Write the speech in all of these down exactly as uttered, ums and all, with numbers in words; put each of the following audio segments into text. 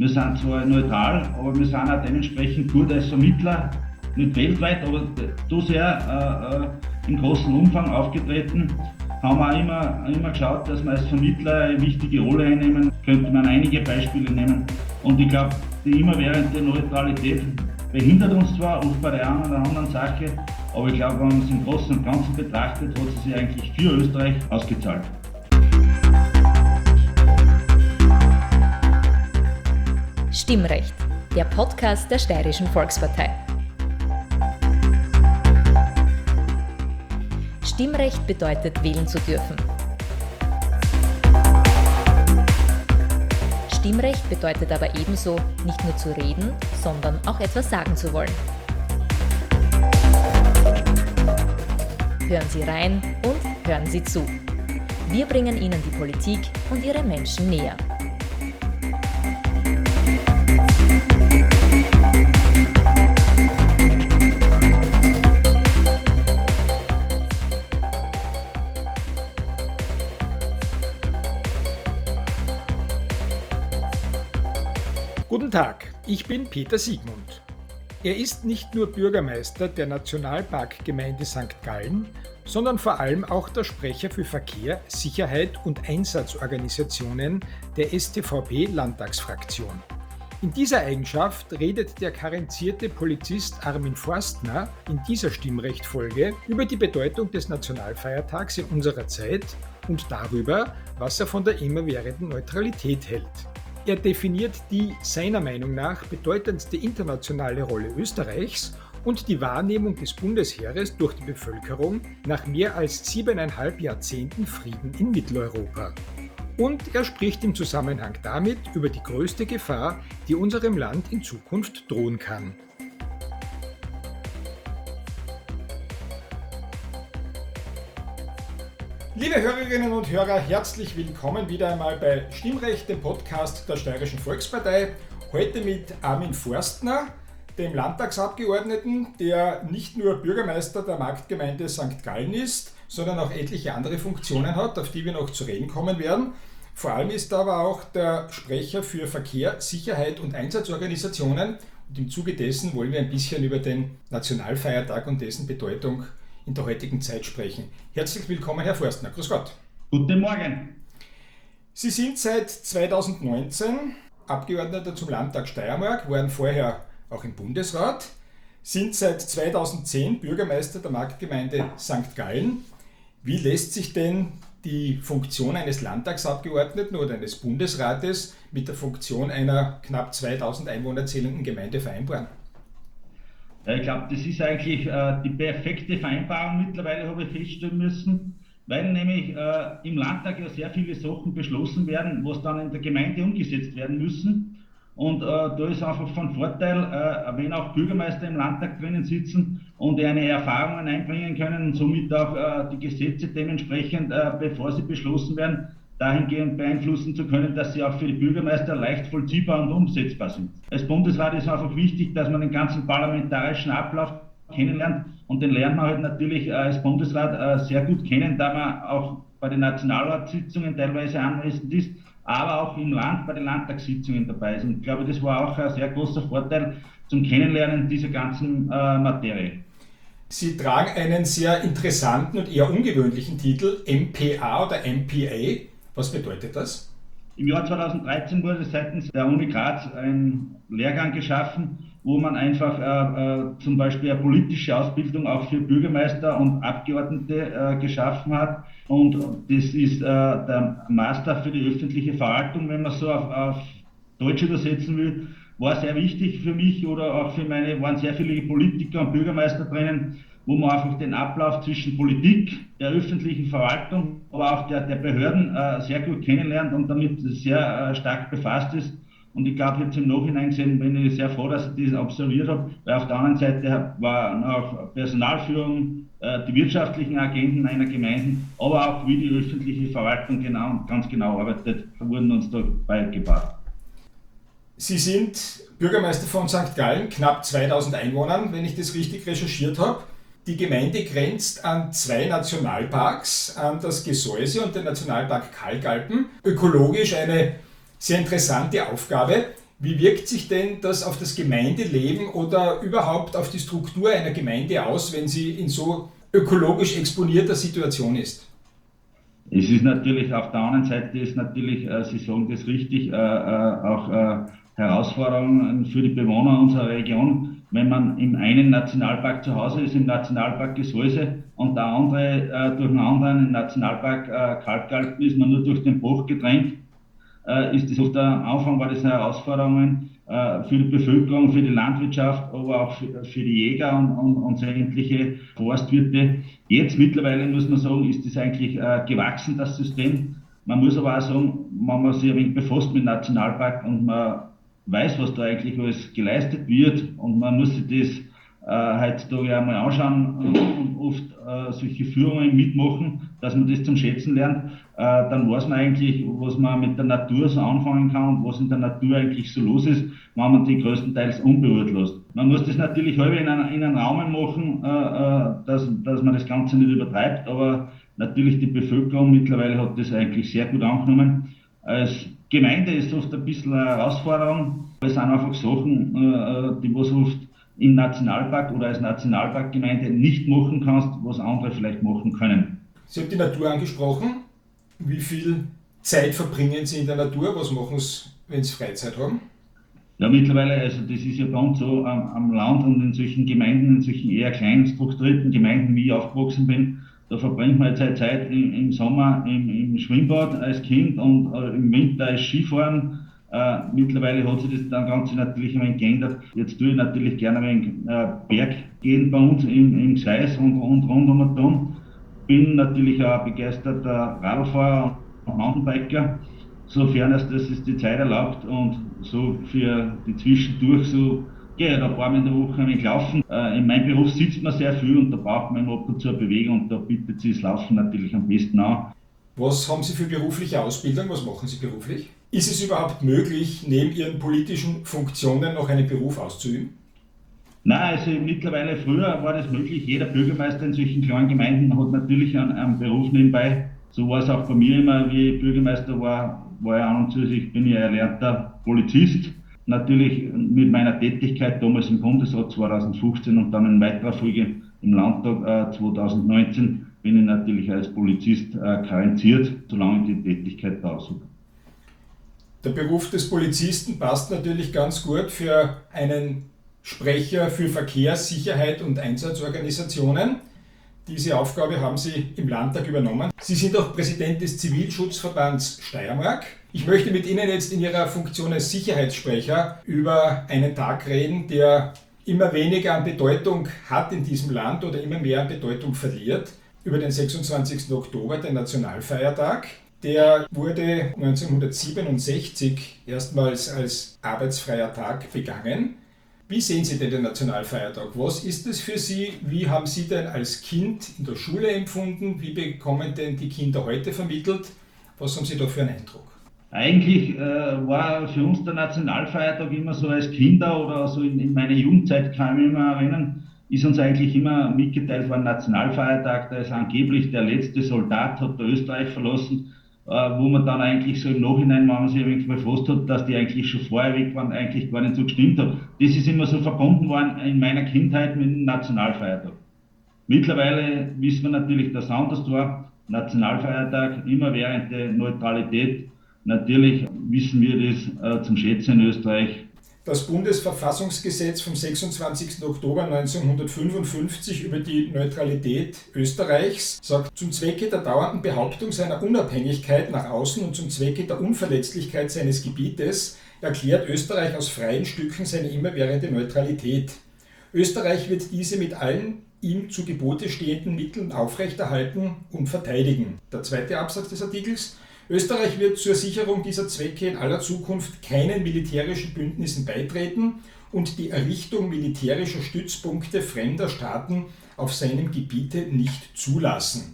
Wir sind zwar neutral, aber wir sind auch dementsprechend gut als Vermittler, nicht weltweit, aber so sehr äh, im großen Umfang aufgetreten. Haben wir auch immer, immer geschaut, dass wir als Vermittler eine wichtige Rolle einnehmen. Könnte man einige Beispiele nehmen. Und ich glaube, die immerwährende Neutralität behindert uns zwar oft bei der einen oder anderen Sache, aber ich glaube, wenn man es im Großen und Ganzen betrachtet, hat sie sich eigentlich für Österreich ausgezahlt. Stimmrecht, der Podcast der Steirischen Volkspartei. Stimmrecht bedeutet, wählen zu dürfen. Stimmrecht bedeutet aber ebenso, nicht nur zu reden, sondern auch etwas sagen zu wollen. Hören Sie rein und hören Sie zu. Wir bringen Ihnen die Politik und ihre Menschen näher. Guten Tag, ich bin Peter Siegmund. Er ist nicht nur Bürgermeister der Nationalparkgemeinde Sankt Gallen, sondern vor allem auch der Sprecher für Verkehr, Sicherheit und Einsatzorganisationen der S T V P-Landtagsfraktion. In dieser Eigenschaft redet der karenzierte Polizist Armin Forstner in dieser Stimmrecht-Folge über die Bedeutung des Nationalfeiertags in unserer Zeit und darüber, was er von der immerwährenden Neutralität hält. Er definiert die seiner Meinung nach bedeutendste internationale Rolle Österreichs und die Wahrnehmung des Bundesheeres durch die Bevölkerung nach mehr als siebeneinhalb Jahrzehnten Frieden in Mitteleuropa. Und er spricht im Zusammenhang damit über die größte Gefahr, die unserem Land in Zukunft drohen kann. Liebe Hörerinnen und Hörer, herzlich willkommen wieder einmal bei Stimmrecht, dem Podcast der Steirischen Volkspartei. Heute mit Armin Forstner, dem Landtagsabgeordneten, der nicht nur Bürgermeister der Marktgemeinde Sankt Gallen ist, sondern auch etliche andere Funktionen hat, auf die wir noch zu reden kommen werden. Vor allem ist er aber auch der Sprecher für Verkehr, Sicherheit und Einsatzorganisationen. Und im Zuge dessen wollen wir ein bisschen über den Nationalfeiertag und dessen Bedeutung in der heutigen Zeit sprechen. Herzlich willkommen, Herr Forstner. Grüß Gott. Guten Morgen. Sie sind seit zweitausendneunzehn Abgeordneter zum Landtag Steiermark, waren vorher auch im Bundesrat, sind seit zweitausendzehn Bürgermeister der Marktgemeinde Sankt Gallen. Wie lässt sich denn die Funktion eines Landtagsabgeordneten oder eines Bundesrates mit der Funktion einer knapp zweitausend Einwohner zählenden Gemeinde vereinbaren? Ich glaube, das ist eigentlich äh, die perfekte Vereinbarung mittlerweile, habe ich feststellen müssen, weil nämlich äh, im Landtag ja sehr viele Sachen beschlossen werden, was dann in der Gemeinde umgesetzt werden müssen. Und äh, da ist einfach von Vorteil, äh, wenn auch Bürgermeister im Landtag drinnen sitzen und eine Erfahrungen einbringen können und somit auch äh, die Gesetze dementsprechend, äh, bevor sie beschlossen werden, dahingehend beeinflussen zu können, dass sie auch für die Bürgermeister leicht vollziehbar und umsetzbar sind. Als Bundesrat ist einfach wichtig, dass man den ganzen parlamentarischen Ablauf kennenlernt und den lernt man halt natürlich als Bundesrat sehr gut kennen, da man auch bei den Nationalratssitzungen teilweise anwesend ist, aber auch im Land bei den Landtagssitzungen dabei ist. Und ich glaube, das war auch ein sehr großer Vorteil zum Kennenlernen dieser ganzen äh, Materie. Sie tragen einen sehr interessanten und eher ungewöhnlichen Titel, M P A oder M P A. Was bedeutet das? Im Jahr zweitausenddreizehn wurde seitens der Uni Graz ein Lehrgang geschaffen, wo man einfach äh, äh, zum Beispiel eine politische Ausbildung auch für Bürgermeister und Abgeordnete äh, geschaffen hat. Und das ist äh, der Master für die öffentliche Verwaltung, wenn man so auf, auf Deutsch übersetzen will, war sehr wichtig für mich oder auch für meine, waren sehr viele Politiker und Bürgermeister drinnen, wo man einfach den Ablauf zwischen Politik, der öffentlichen Verwaltung, aber auch der, der Behörden äh, sehr gut kennenlernt und damit sehr äh, stark befasst ist. Und ich glaube, jetzt im Nachhinein gesehen bin ich sehr froh, dass ich das absolviert habe, weil auf der anderen Seite war auch Personalführung, äh, die wirtschaftlichen Agenden einer Gemeinde, aber auch wie die öffentliche Verwaltung genau, ganz genau arbeitet, wurden uns da beigebracht. Sie sind Bürgermeister von Sankt Gallen, knapp zweitausend Einwohnern, wenn ich das richtig recherchiert habe. Die Gemeinde grenzt an zwei Nationalparks, an das Gesäuse und den Nationalpark Kalkalpen. Ökologisch eine sehr interessante Aufgabe. Wie wirkt sich denn das auf das Gemeindeleben oder überhaupt auf die Struktur einer Gemeinde aus, wenn sie in so ökologisch exponierter Situation ist? Es ist natürlich auf der anderen Seite ist natürlich, äh, Sie sagen das richtig, äh, äh, auch äh, Herausforderungen für die Bewohner unserer Region. Wenn man im einen Nationalpark zu Hause ist, im Nationalpark Gesäuse, und der andere äh, durch einen anderen im Nationalpark äh, Kalkalpen ist, man nur durch den Bruch gedrängt, äh, ist das oft der Anfang war das Herausforderungen äh, für die Bevölkerung, für die Landwirtschaft, aber auch für, für die Jäger und, und, und sämtliche Forstwirte. Jetzt mittlerweile muss man sagen, ist das eigentlich äh, gewachsen, das System. Man muss aber auch sagen, wenn man sich ein wenig befasst mit dem Nationalpark und man weiß, was da eigentlich alles geleistet wird, und man muss sich das äh, heutzutage einmal anschauen und oft äh, solche Führungen mitmachen, dass man das zum Schätzen lernt, äh, dann weiß man eigentlich, was man mit der Natur so anfangen kann und was in der Natur eigentlich so los ist, wenn man die größtenteils unberührt lässt. Man muss das natürlich halb in, einen, in einen Rahmen machen, äh, dass, dass man das Ganze nicht übertreibt, aber natürlich die Bevölkerung mittlerweile hat das eigentlich sehr gut angenommen. Als Gemeinde ist oft ein bisschen eine Herausforderung. Es sind einfach Sachen, äh, die was oft im Nationalpark oder als Nationalparkgemeinde nicht machen kannst, was andere vielleicht machen können. Sie haben die Natur angesprochen. Wie viel Zeit verbringen Sie in der Natur? Was machen Sie, wenn Sie Freizeit haben? Ja, mittlerweile, also das ist ja bei uns so am, am Land und in solchen Gemeinden, in solchen eher klein strukturierten Gemeinden, wie ich aufgewachsen bin, da verbringt man jetzt halt Zeit im, im Sommer im, im Schwimmbad als Kind und äh, im Winter als Skifahren. Äh, mittlerweile hat sich das dann Ganze natürlich ein wenig geändert. Jetzt tue ich natürlich gerne ein wenig äh, Berg gehen bei uns im, im Gseis und, und rund um den Turm. Bin natürlich auch begeisterter Radlfahrer und Mountainbiker, sofern es das ist die Zeit erlaubt, und so für die Zwischendurch so gehe ich ein paar Mal in der Woche ein wenig laufen. Äh, in meinem Beruf sitzt man sehr viel und da braucht man ab und zu eine Bewegung, und da bietet sich das Laufen natürlich am besten an. Was haben Sie für berufliche Ausbildung? Was machen Sie beruflich? Ist es überhaupt möglich, neben Ihren politischen Funktionen noch einen Beruf auszuüben? Nein, also mittlerweile, früher war das möglich. Jeder Bürgermeister in solchen kleinen Gemeinden hat natürlich einen, einen Beruf nebenbei. So war es auch bei mir immer, wie ich Bürgermeister war, war ich an und zu sich, bin ich ein erlernter Polizist. Natürlich mit meiner Tätigkeit damals im Bundesrat zweitausendfünfzehn und dann in weiterer Folge im Landtag äh, zweitausendneunzehn bin ich natürlich als Polizist äh, karenziert, solange die Tätigkeit da ist. Der Beruf des Polizisten passt natürlich ganz gut für einen Sprecher für Verkehr, Sicherheit und Einsatzorganisationen. Diese Aufgabe haben Sie im Landtag übernommen. Sie sind auch Präsident des Zivilschutzverbands Steiermark. Ich möchte mit Ihnen jetzt in Ihrer Funktion als Sicherheitssprecher über einen Tag reden, der immer weniger an Bedeutung hat in diesem Land oder immer mehr an Bedeutung verliert. Über den sechsundzwanzigsten Oktober, den Nationalfeiertag. Der wurde neunzehnhundertsiebenundsechzig erstmals als arbeitsfreier Tag begangen. Wie sehen Sie denn den Nationalfeiertag? Was ist es für Sie? Wie haben Sie denn als Kind in der Schule empfunden? Wie bekommen denn die Kinder heute vermittelt? Was haben Sie da für einen Eindruck? Eigentlich äh, war für uns der Nationalfeiertag immer so als Kinder oder so in, in meiner Jugendzeit, kann ich mich immer erinnern, ist uns eigentlich immer mitgeteilt worden, Nationalfeiertag, da ist angeblich der letzte Soldat, hat der Österreich verlassen, äh, wo man dann eigentlich so im Nachhinein, wenn man sich ein wenig befasst hat, dass die eigentlich schon vorher weg waren, eigentlich gar nicht so gestimmt hat. Das ist immer so verbunden worden in meiner Kindheit mit dem Nationalfeiertag. Mittlerweile wissen wir natürlich, dass es anders war. Nationalfeiertag immer während der Neutralität. Natürlich wissen wir das äh, zum Schätzen in Österreich. Das Bundesverfassungsgesetz vom sechsundzwanzigsten Oktober neunzehnhundertfünfundfünfzig über die Neutralität Österreichs sagt, zum Zwecke der dauernden Behauptung seiner Unabhängigkeit nach außen und zum Zwecke der Unverletzlichkeit seines Gebietes erklärt Österreich aus freien Stücken seine immerwährende Neutralität. Österreich wird diese mit allen ihm zu Gebote stehenden Mitteln aufrechterhalten und verteidigen. Der zweite Absatz des Artikels: Österreich wird zur Sicherung dieser Zwecke in aller Zukunft keinen militärischen Bündnissen beitreten und die Errichtung militärischer Stützpunkte fremder Staaten auf seinem Gebiete nicht zulassen.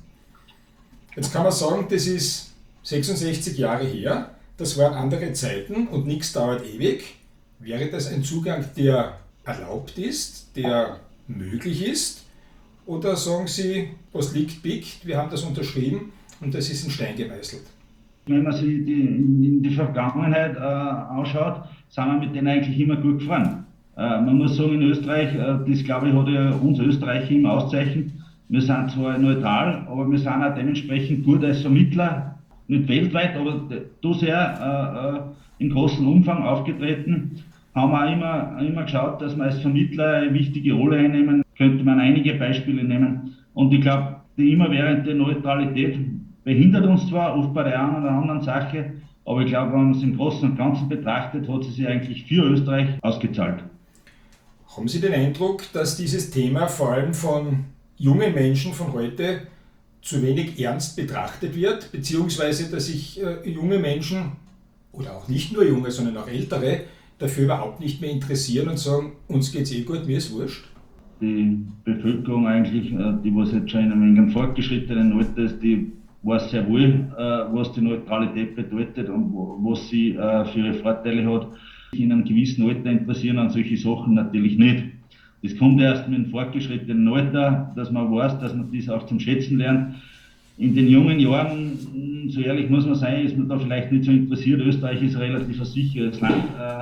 Jetzt kann man sagen, das ist sechsundsechzig Jahre her, das waren andere Zeiten und nichts dauert ewig. Wäre das ein Zugang, der erlaubt ist, der möglich ist? Oder sagen Sie, was liegt, biegt, wir haben das unterschrieben und das ist in Stein gemeißelt? Wenn man sich die, in die Vergangenheit äh, anschaut, sind wir mit denen eigentlich immer gut gefahren. Äh, man muss sagen, in Österreich, äh, das glaube ich, hat ja uns Österreicher immer auszeichnet. Wir sind zwar neutral, aber wir sind auch dementsprechend gut als Vermittler, nicht weltweit, aber da sehr äh, im großen Umfang aufgetreten. Haben wir auch immer, immer geschaut, dass wir als Vermittler eine wichtige Rolle einnehmen. Könnte man einige Beispiele nehmen. Und ich glaube, die immerwährende Neutralität behindert uns zwar oft bei der einen oder anderen Sache, aber ich glaube, wenn man es im Großen und Ganzen betrachtet, hat sie sich eigentlich für Österreich ausgezahlt. Haben Sie den Eindruck, dass dieses Thema vor allem von jungen Menschen von heute zu wenig ernst betrachtet wird, beziehungsweise dass sich äh, junge Menschen, oder auch nicht nur junge, sondern auch ältere, dafür überhaupt nicht mehr interessieren und sagen, uns geht's eh gut, mir ist wurscht? Die Bevölkerung eigentlich, die was jetzt schon in einem fortgeschrittenen Alter ist, die weiß sehr wohl, was die Neutralität bedeutet und was sie für ihre Vorteile hat. In einem gewissen Alter interessieren an solche Sachen natürlich nicht. Das kommt erst mit dem fortgeschrittenen Alter, dass man weiß, dass man das auch zum Schätzen lernt. In den jungen Jahren, so ehrlich muss man sein, ist man da vielleicht nicht so interessiert. Österreich ist ein relativ sicheres Land.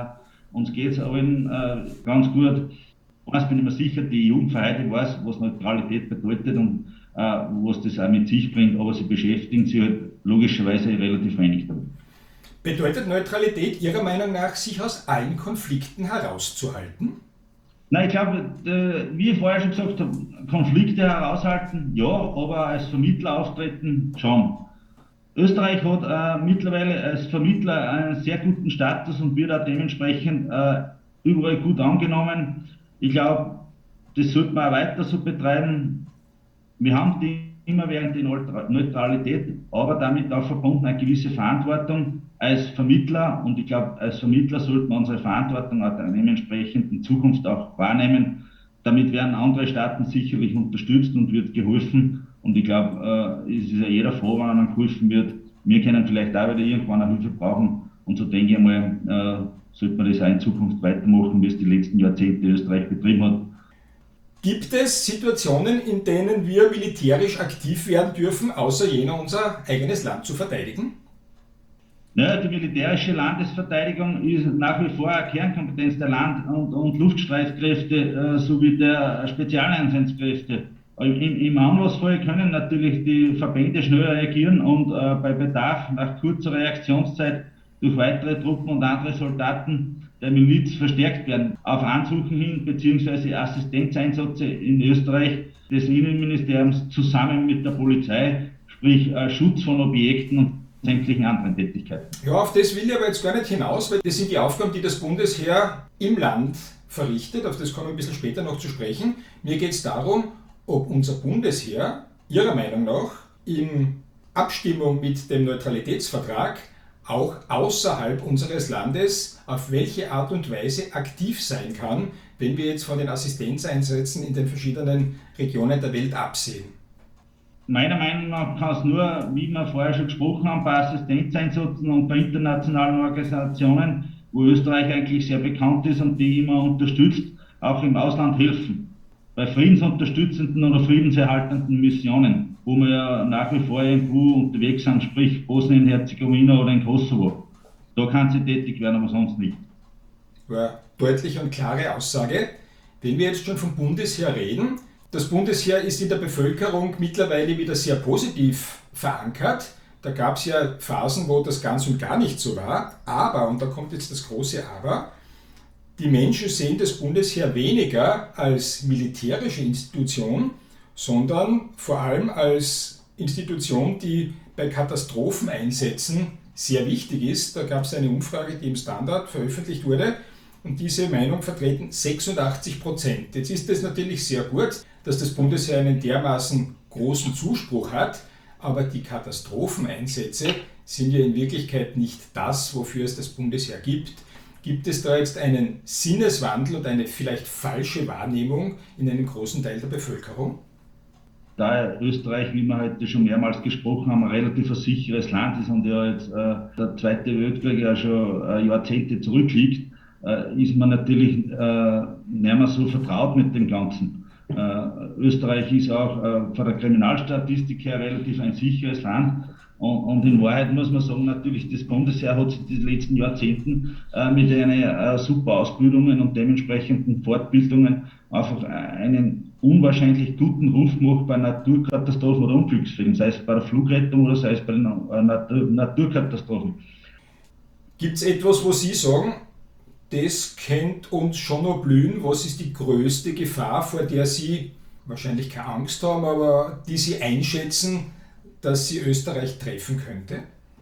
Uns geht es allen ganz gut. Eins bin ich mir sicher, die Jugend von heute weiß, was Neutralität bedeutet und äh, was das auch mit sich bringt, aber sie beschäftigen sich halt logischerweise relativ wenig damit. Bedeutet Neutralität Ihrer Meinung nach, sich aus allen Konflikten herauszuhalten? Nein, ich glaube, äh, wie ich vorher schon gesagt habe, Konflikte heraushalten, ja, aber als Vermittler auftreten schon. Österreich hat äh, mittlerweile als Vermittler einen sehr guten Status und wird auch dementsprechend äh, überall gut angenommen. Ich glaube, das sollte man auch weiter so betreiben. Wir haben die immerwährende Neutralität, aber damit auch verbunden eine gewisse Verantwortung als Vermittler. Und ich glaube, als Vermittler sollten wir unsere Verantwortung auch dementsprechend in Zukunft auch wahrnehmen. Damit werden andere Staaten sicherlich unterstützt und wird geholfen. Und ich glaube, äh, es ist ja jeder froh, wenn einem geholfen wird. Wir können vielleicht auch wieder irgendwann eine Hilfe brauchen. Und so denke ich mal, äh, sollte man das auch in Zukunft weitermachen, wie es die letzten Jahrzehnte Österreich betrieben hat. Gibt es Situationen, in denen wir militärisch aktiv werden dürfen, außer jener, unser eigenes Land zu verteidigen? Ja, die militärische Landesverteidigung ist nach wie vor eine Kernkompetenz der Land- und, und Luftstreitkräfte äh, sowie der Spezialeinsatzkräfte. Im, Im Anlassfall können natürlich die Verbände schnell reagieren und äh, bei Bedarf nach kurzer Reaktionszeit durch weitere Truppen und andere Soldaten der Miliz verstärkt werden. Auf Ansuchen hin bzw. Assistenzeinsätze in Österreich des Innenministeriums zusammen mit der Polizei, sprich äh, Schutz von Objekten und sämtlichen anderen Tätigkeiten. Ja, auf das will ich aber jetzt gar nicht hinaus, weil das sind die Aufgaben, die das Bundesheer im Land verrichtet. Auf das kommen wir ein bisschen später noch zu sprechen. Mir geht es darum, ob unser Bundesheer Ihrer Meinung nach in Abstimmung mit dem Neutralitätsvertrag auch außerhalb unseres Landes auf welche Art und Weise aktiv sein kann, wenn wir jetzt von den Assistenzeinsätzen in den verschiedenen Regionen der Welt absehen. Meiner Meinung nach kann es nur, wie wir vorher schon gesprochen haben, bei Assistenzeinsätzen und bei internationalen Organisationen, wo Österreich eigentlich sehr bekannt ist und die immer unterstützt, auch im Ausland helfen. Bei friedensunterstützenden oder friedenserhaltenden Missionen, wo wir ja nach wie vor irgendwo unterwegs sind, sprich Bosnien-Herzegowina oder in Kosovo. Da kann sie tätig werden, aber sonst nicht. Ja, deutliche und klare Aussage. Wenn wir jetzt schon vom Bundesheer reden, das Bundesheer ist in der Bevölkerung mittlerweile wieder sehr positiv verankert. Da gab es ja Phasen, wo das ganz und gar nicht so war. Aber, und da kommt jetzt das große Aber, die Menschen sehen das Bundesheer weniger als militärische Institution, sondern vor allem als Institution, die bei Katastropheneinsätzen sehr wichtig ist. Da gab es eine Umfrage, die im Standard veröffentlicht wurde, und diese Meinung vertreten sechsundachtzig Prozent. Jetzt ist es natürlich sehr gut, dass das Bundesheer einen dermaßen großen Zuspruch hat, aber die Katastropheneinsätze sind ja in Wirklichkeit nicht das, wofür es das Bundesheer gibt. Gibt es da jetzt einen Sinneswandel und eine vielleicht falsche Wahrnehmung in einem großen Teil der Bevölkerung? Da Österreich, wie wir heute schon mehrmals gesprochen haben, ein relativ sicheres Land ist und ja jetzt äh, der Zweite Weltkrieg ja schon äh, Jahrzehnte zurückliegt, äh, ist man natürlich äh, nicht mehr so vertraut mit dem Ganzen. Äh, Österreich ist auch äh, von der Kriminalstatistik her relativ ein sicheres Land. Und, und in Wahrheit muss man sagen, natürlich, das Bundesheer hat sich die letzten Jahrzehnten äh, mit einer äh, super Ausbildungen und dementsprechenden Fortbildungen einfach einen unwahrscheinlich guten Ruf gemacht bei Naturkatastrophen oder Unglücksfällen, sei es bei der Flugrettung oder sei es bei den äh, Natur Naturkatastrophen. Gibt es etwas, wo Sie sagen, das könnte uns schon noch blühen? Was ist die größte Gefahr, vor der Sie wahrscheinlich keine Angst haben, aber die Sie einschätzen, dass sie Österreich treffen könnte?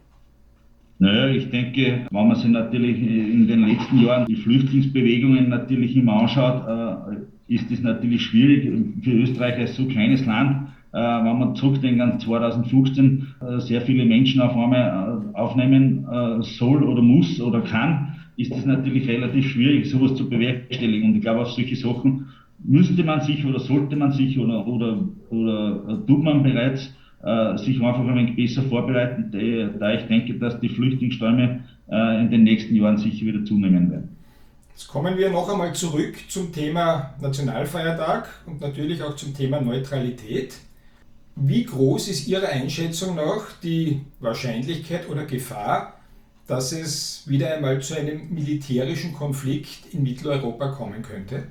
Naja, ich denke, wenn man sich natürlich in den letzten Jahren die Flüchtlingsbewegungen natürlich immer anschaut, äh, ist es natürlich schwierig für Österreich als so kleines Land, äh, wenn man zurückdenkt an zweitausendfünfzehn, äh, sehr viele Menschen auf einmal äh, aufnehmen äh, soll oder muss oder kann, ist es natürlich relativ schwierig, sowas zu bewerkstelligen. Und ich glaube, auf solche Sachen müsste man sich oder sollte man sich oder, oder, oder äh, tut man bereits äh, sich einfach ein wenig besser vorbereiten, da ich denke, dass die Flüchtlingsströme äh, in den nächsten Jahren sicher wieder zunehmen werden. Jetzt kommen wir noch einmal zurück zum Thema Nationalfeiertag und natürlich auch zum Thema Neutralität. Wie groß ist Ihrer Einschätzung nach die Wahrscheinlichkeit oder Gefahr, dass es wieder einmal zu einem militärischen Konflikt in Mitteleuropa kommen könnte?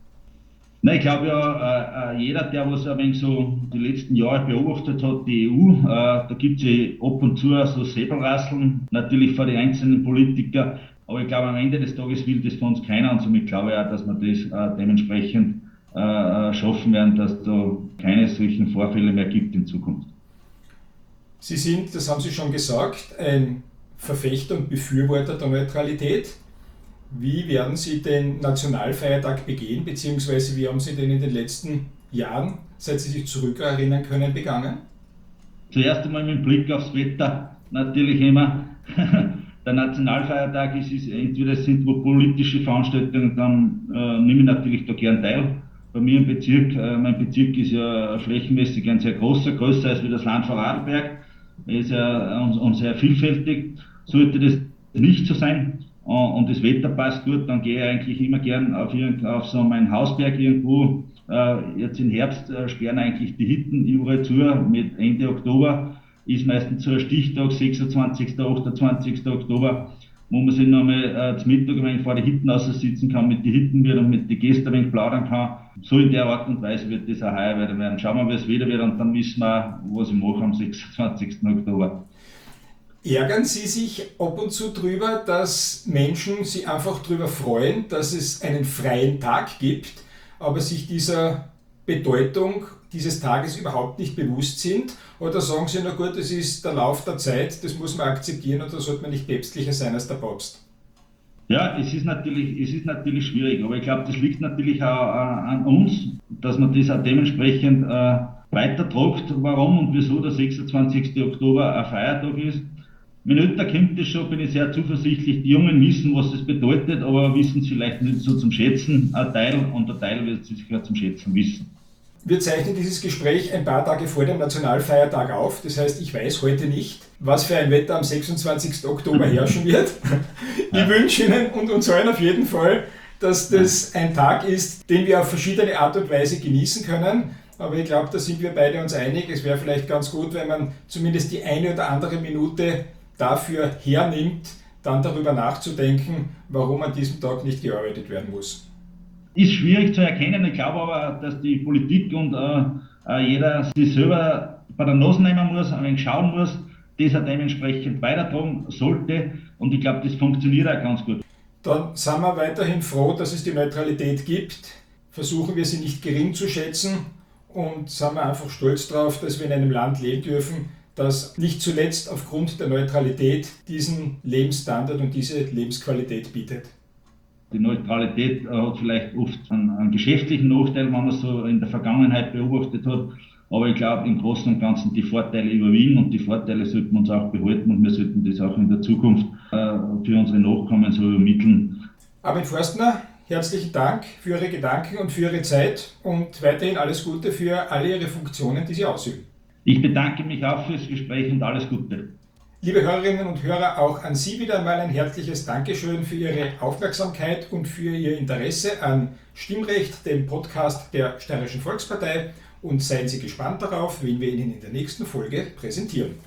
Na, ich glaube ja, äh, jeder, der was ein wenig so die letzten Jahre beobachtet hat, die E U, äh, da gibt es ja ab und zu so Säbelrasseln, natürlich vor die einzelnen Politiker, aber ich glaube, am Ende des Tages will das von uns keiner und somit glaube ich auch, dass wir das äh, dementsprechend äh, schaffen werden, dass da keine solchen Vorfälle mehr gibt in Zukunft. Sie sind, das haben Sie schon gesagt, ein Verfechter und Befürworter der Neutralität. Wie werden Sie den Nationalfeiertag begehen, beziehungsweise wie haben Sie den in den letzten Jahren, seit Sie sich zurückerinnern können, begangen? Zuerst einmal mit Blick aufs Wetter, natürlich immer. Der Nationalfeiertag ist, ist entweder es sind wo politische Veranstaltungen, dann äh, nehme ich natürlich da gern teil. Bei mir im Bezirk, äh, mein Bezirk ist ja flächenmäßig ein sehr großer, größer als wie das Land Vorarlberg. Er ist ja und, und sehr vielfältig. Sollte das nicht so sein und das Wetter passt gut, dann gehe ich eigentlich immer gern auf, auf so meinen Hausberg irgendwo. Äh, jetzt im Herbst äh, sperren eigentlich die Hütten überall zu. Mit Ende Oktober ist meistens so ein Stichtag, sechsundzwanzigsten, achtundzwanzigsten Oktober, wo man sich nochmal äh, zum Mittag ein wenig vor die Hütten aussitzen kann, mit den Hütten und mit den Gästen ein wenig plaudern kann. So in der Art und Weise wird das auch heuer wieder werden. Schauen wir, wie es wieder wird und dann wissen wir, was ich mache am sechsundzwanzigsten Oktober. Ärgern Sie sich ab und zu drüber, dass Menschen sich einfach darüber freuen, dass es einen freien Tag gibt, aber sich dieser Bedeutung dieses Tages überhaupt nicht bewusst sind? Oder sagen Sie, na gut, das ist der Lauf der Zeit, das muss man akzeptieren und da sollte man nicht päpstlicher sein als der Papst? Ja, es ist natürlich, es ist natürlich schwierig, aber ich glaube, das liegt natürlich auch an uns, dass man das auch dementsprechend äh, weitertragt, warum und wieso der sechsundzwanzigsten Oktober ein Feiertag ist. Wenn öfter kommt das schon, bin ich sehr zuversichtlich. Die Jungen wissen, was das bedeutet, aber wissen es vielleicht nicht so zum Schätzen, ein Teil, und der Teil wird es sicher zum Schätzen wissen. Wir zeichnen dieses Gespräch ein paar Tage vor dem Nationalfeiertag auf. Das heißt, ich weiß heute nicht, was für ein Wetter am sechsundzwanzigsten Oktober herrschen wird. Ich ja. wünsche Ihnen und uns allen auf jeden Fall, dass das ein Tag ist, den wir auf verschiedene Art und Weise genießen können. Aber ich glaube, da sind wir beide uns einig. Es wäre vielleicht ganz gut, wenn man zumindest die eine oder andere Minute dafür hernimmt, dann darüber nachzudenken, warum an diesem Tag nicht gearbeitet werden muss. Ist schwierig zu erkennen. Ich glaube aber, dass die Politik und äh, jeder sich selber bei der Nase nehmen muss, ein wenig schauen muss, das er dementsprechend weitertragen sollte. Und ich glaube, das funktioniert auch ganz gut. Dann sind wir weiterhin froh, dass es die Neutralität gibt. Versuchen wir sie nicht gering zu schätzen und sind wir einfach stolz darauf, dass wir in einem Land leben dürfen, das nicht zuletzt aufgrund der Neutralität diesen Lebensstandard und diese Lebensqualität bietet. Die Neutralität hat vielleicht oft einen, einen geschäftlichen Nachteil, wenn man es so in der Vergangenheit beobachtet hat. Aber ich glaube, im Großen und Ganzen die Vorteile überwiegen und die Vorteile sollten wir uns auch behalten und wir sollten das auch in der Zukunft äh, für unsere Nachkommen so übermitteln. Armin Forstner, herzlichen Dank für Ihre Gedanken und für Ihre Zeit und weiterhin alles Gute für alle Ihre Funktionen, die Sie ausüben. Ich bedanke mich auch fürs Gespräch und alles Gute. Liebe Hörerinnen und Hörer, auch an Sie wieder einmal ein herzliches Dankeschön für Ihre Aufmerksamkeit und für Ihr Interesse an Stimmrecht, dem Podcast der Steirischen Volkspartei. Und seien Sie gespannt darauf, wen wir Ihnen in der nächsten Folge präsentieren.